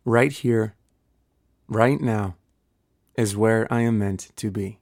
Right here, right now, is where I am meant to be.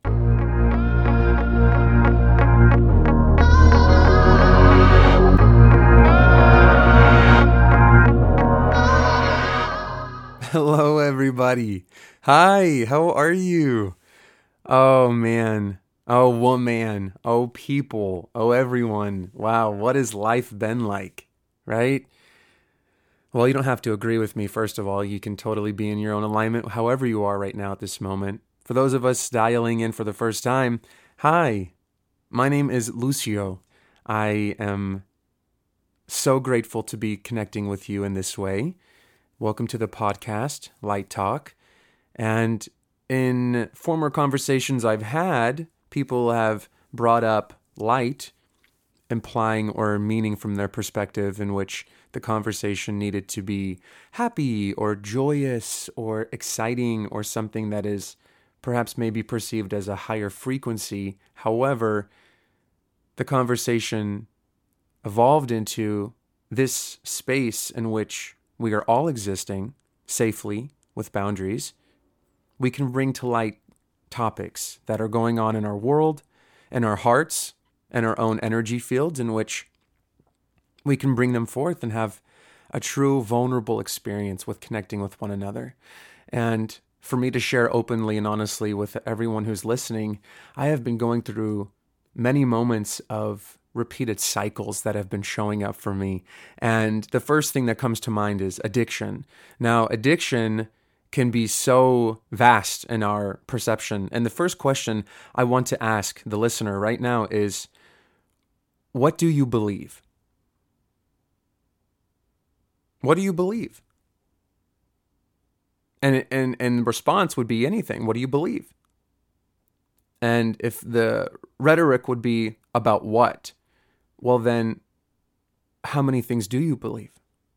Hello, everybody. Hi, how are you? Oh, man. Oh, woman. Oh, people. Oh, everyone. Wow, what has life been like, right? Well, you don't have to agree with me, first of all. You can totally be in your own alignment, however you are right now at this moment. For those of us dialing in for the first time, hi, my name is Lucio. I am so grateful to be connecting with you in this way. Welcome to the podcast, Light Talk. And in former conversations I've had, people have brought up light, implying or meaning from their perspective in which the conversation needed to be happy or joyous or exciting or something that is perhaps maybe perceived as a higher frequency. However, the conversation evolved into this space in which we are all existing safely with boundaries. We can bring to light topics that are going on in our world, in our hearts, and our own energy fields in which we can bring them forth and have a true vulnerable experience with connecting with one another. And for me to share openly and honestly with everyone who's listening, I have been going through many moments of repeated cycles that have been showing up for me. And the first thing that comes to mind is addiction. Now, addiction can be so vast in our perception. And the first question I want to ask the listener right now is, what do you believe? What do you believe? And response would be anything. What do you believe? And if the rhetoric would be about what, well then, how many things do you believe?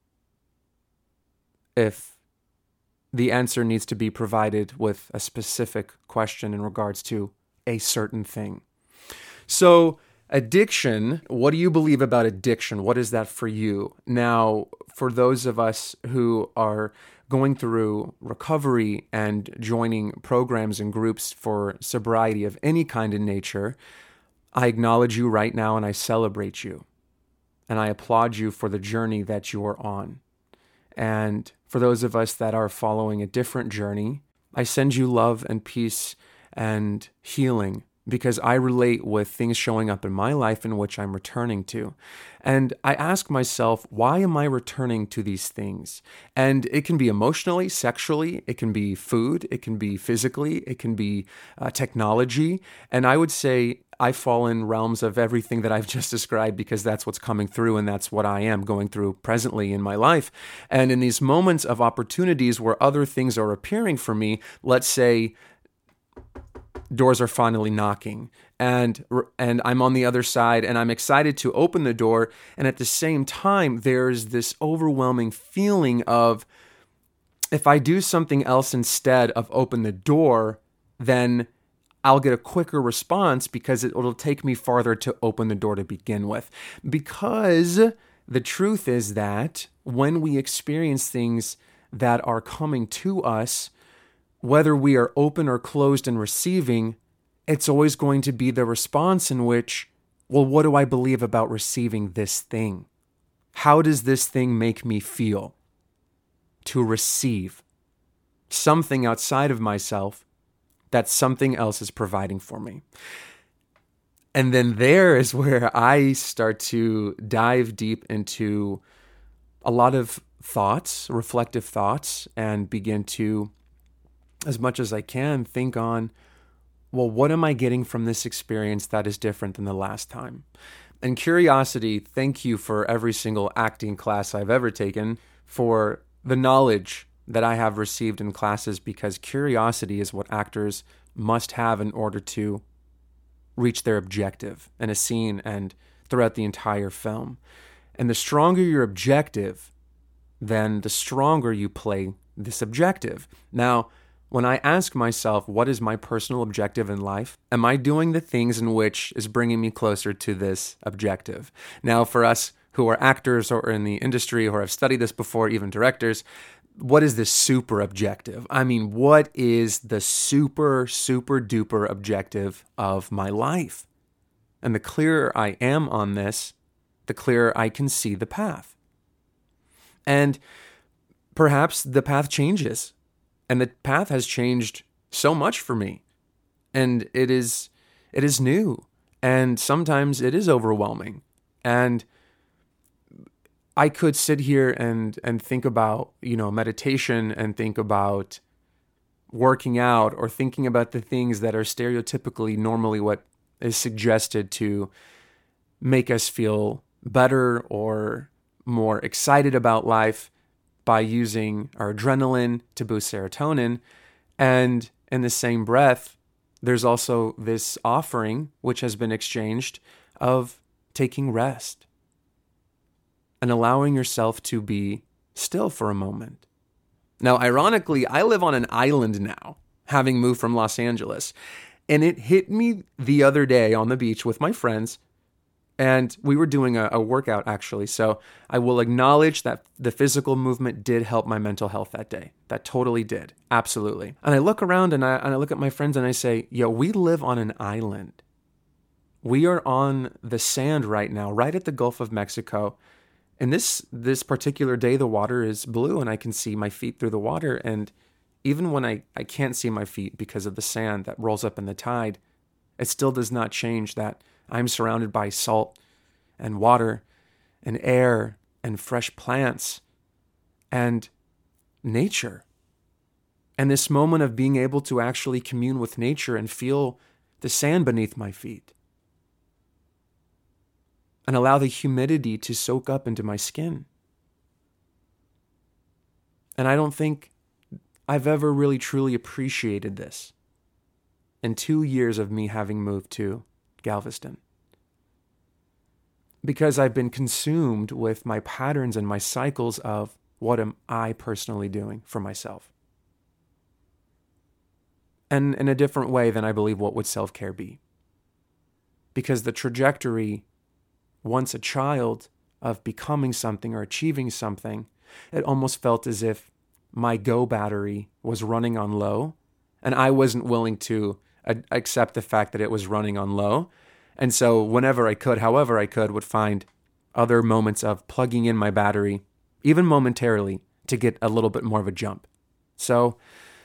If the answer needs to be provided with a specific question in regards to a certain thing. So, addiction, what do you believe about addiction? What is that for you? Now, for those of us who are going through recovery and joining programs and groups for sobriety of any kind in nature, I acknowledge you right now and I celebrate you. And I applaud you for the journey that you are on. And for those of us that are following a different journey, I send you love and peace and healing, because I relate with things showing up in my life in which I'm returning to. And I ask myself, why am I returning to these things? And it can be emotionally, sexually, it can be food, it can be physically, it can be technology. And I would say I fall in realms of everything that I've just described, because that's what's coming through and that's what I am going through presently in my life. And in these moments of opportunities where other things are appearing for me, let's say doors are finally knocking and I'm on the other side and I'm excited to open the door. And at the same time, there's this overwhelming feeling of, if I do something else instead of open the door, then I'll get a quicker response because it'll take me farther to open the door to begin with. Because the truth is that when we experience things that are coming to us, whether we are open or closed and receiving, it's always going to be the response in which, well, what do I believe about receiving this thing? How does this thing make me feel? To receive something outside of myself that something else is providing for me. And then there is where I start to dive deep into a lot of thoughts, reflective thoughts, and begin to, as much as I can, think on, well, what am I getting from this experience that is different than the last time? And curiosity, thank you for every single acting class I've ever taken, for the knowledge that I have received in classes, because curiosity is what actors must have in order to reach their objective in a scene and throughout the entire film. And the stronger your objective, then the stronger you play this objective. Now, when I ask myself, what is my personal objective in life? Am I doing the things in which is bringing me closer to this objective? Now, for us who are actors or in the industry or have studied this before, even directors, what is this super objective? I mean, what is the super, super duper objective of my life? And the clearer I am on this, the clearer I can see the path. And perhaps the path changes. And the path has changed so much for me. And it is new. And sometimes it is overwhelming. And I could sit here and think about, meditation and think about working out or thinking about the things that are stereotypically normally what is suggested to make us feel better or more excited about life by using our adrenaline to boost serotonin. And in the same breath, there's also this offering, which has been exchanged, of taking rest and allowing yourself to be still for a moment. Now, ironically, I live on an island now, having moved from Los Angeles. And it hit me the other day on the beach with my friends. And we were doing a workout, actually. So I will acknowledge that the physical movement did help my mental health that day. That totally did. Absolutely. And I look around and I look at my friends and I say, yo, we live on an island. We are on the sand right now, right at the Gulf of Mexico. And this particular day, the water is blue and I can see my feet through the water. And even when I can't see my feet because of the sand that rolls up in the tide, it still does not change that I'm surrounded by salt and water and air and fresh plants and nature. And this moment of being able to actually commune with nature and feel the sand beneath my feet and allow the humidity to soak up into my skin. And I don't think I've ever really truly appreciated this in 2 years of me having moved to Galveston. Because I've been consumed with my patterns and my cycles of what am I personally doing for myself. And in a different way than I believe what would self-care be. Because the trajectory, once a child, of becoming something or achieving something, it almost felt as if my Go battery was running on low, and I wasn't willing to accept the fact that it was running on low. And so whenever I could, however I could, would find other moments of plugging in my battery, even momentarily, to get a little bit more of a jump. So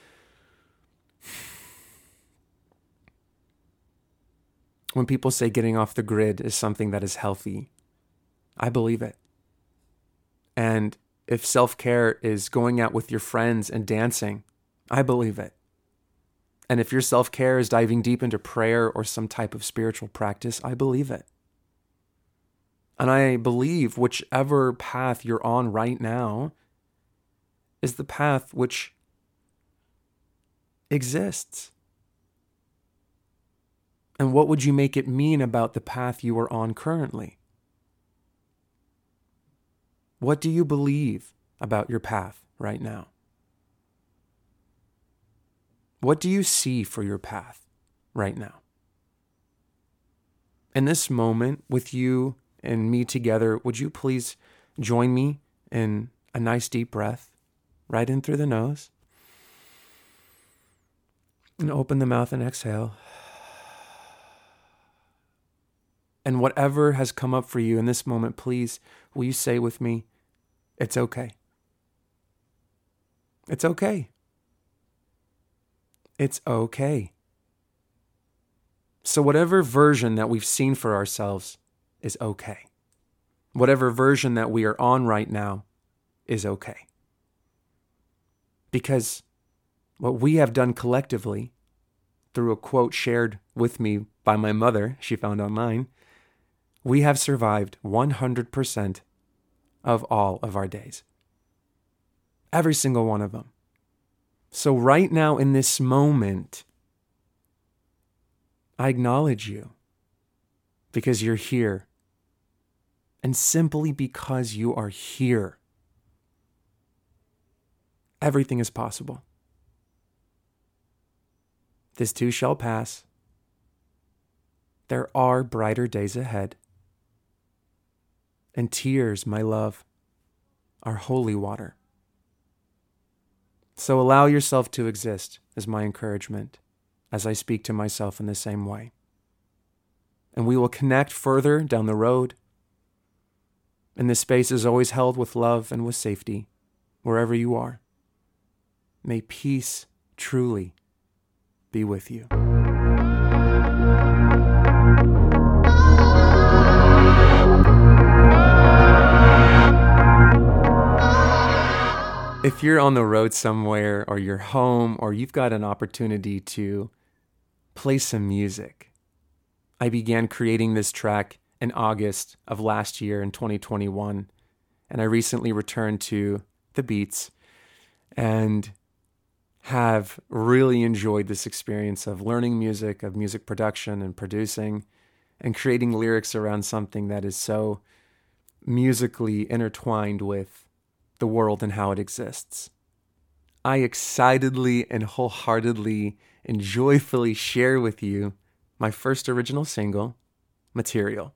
when people say getting off the grid is something that is healthy, I believe it. And if self-care is going out with your friends and dancing, I believe it. And if your self-care is diving deep into prayer or some type of spiritual practice, I believe it. And I believe whichever path you're on right now is the path which exists. And what would you make it mean about the path you are on currently? What do you believe about your path right now? What do you see for your path right now? In this moment with you and me together, would you please join me in a nice deep breath right in through the nose and open the mouth and exhale. And whatever has come up for you in this moment, please, will you say with me, it's okay. It's okay. It's okay. So whatever version that we've seen for ourselves is okay. Whatever version that we are on right now is okay. Because what we have done collectively, through a quote shared with me by my mother, she found online, we have survived 100% of all of our days. Every single one of them. So right now in this moment, I acknowledge you because you're here. And simply because you are here, everything is possible. This too shall pass. There are brighter days ahead. And tears, my love, are holy water. So allow yourself to exist is my encouragement as I speak to myself in the same way. And we will connect further down the road. And this space is always held with love and with safety, wherever you are. May peace truly be with you. If you're on the road somewhere, or you're home, or you've got an opportunity to play some music, I began creating this track in August of last year in 2021, and I recently returned to the beats and have really enjoyed this experience of learning music, of music production and producing, and creating lyrics around something that is so musically intertwined with the world and how it exists. I excitedly and wholeheartedly and joyfully share with you my first original single, Material.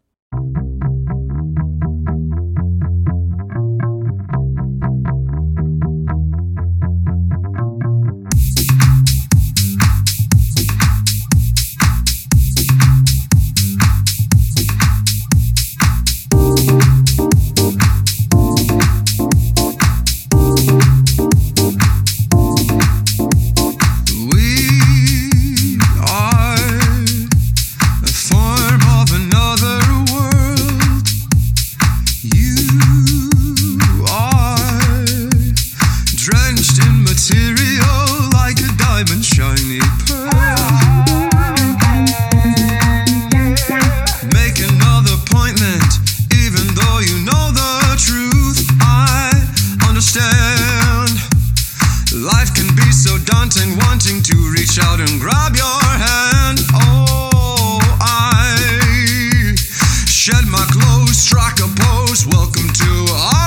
Wanting to reach out and grab your hand. Oh, I shed my clothes, struck a pose. Welcome to our